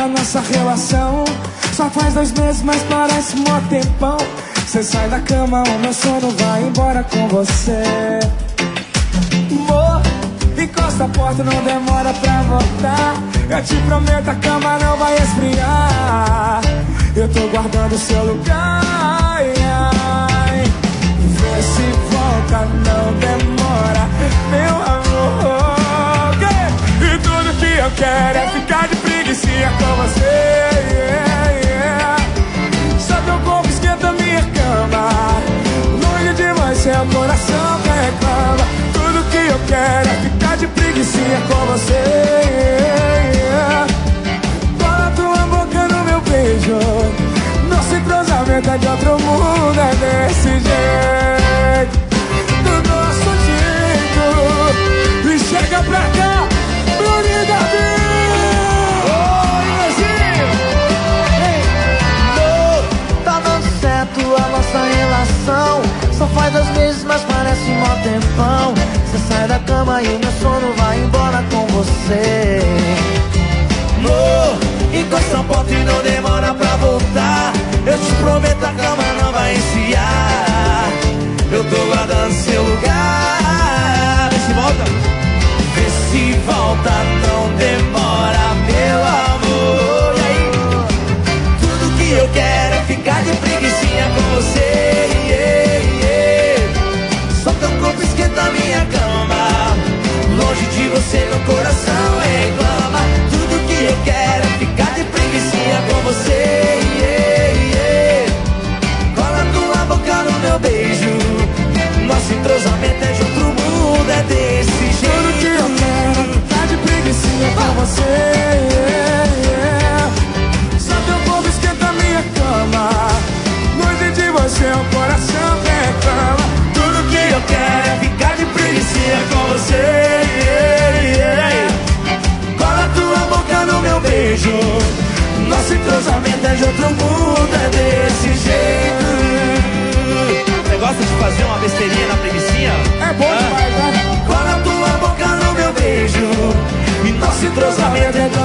da nossa relação. Só faz 2 meses, mas parece mó tempão. Cê sai da cama, o meu sono vai embora com você. Amor, encosta a porta, não demora pra voltar. Eu te prometo, a cama não vai esfriar. Eu tô guardando seu lugar. Vê se volta, não demora, meu amor. E tudo que eu quero é ficar de preguicinha com você. Só teu corpo esquenta minha cama. Longe demais, seu coração que reclama. Tudo que eu quero é ficar de preguicinha com você. Cola tua boca no meu beijo. Nosso entrosamento é de outro mundo, é desse jeito, do nosso jeito. E chega pra cá, Bruninho Davi. Oi, Brasil. Tá dando certo a nossa relação. Só faz 2 meses, mas parece mó tempão. Cê sai da cama e o meu sono vai embora com você. Amor, encosta a porta e não demora pra voltar. Eu te prometo, a cama não vai esfriar. Eu tô guardando seu lugar. Vê se volta. Vê se volta, não demora, meu amor. E aí? Tudo que eu quero é ficar de preguicinha com você. Só teu corpo esquenta minha cama. Longe de você, meu coração reclama. Tudo que eu quero é ficar de preguicinha com você. Cola tua boca no meu beijo. Nosso entrosamento é de outro mundo, é desse jeito. Tudo que eu quero é ficar de preguicinha com você. Só teu corpo esquenta minha cama. Longe de você, o coração reclama. Tudo que eu quero é ficar de preguicinha com você. Cola tua boca no meu beijo. Nosso entrosamento é de outro mundo, é desse jeito. Você gosta de fazer uma besteirinha na preguicinha? É bom demais, né? Cola tua boca no meu beijo. E nosso entrosamento é de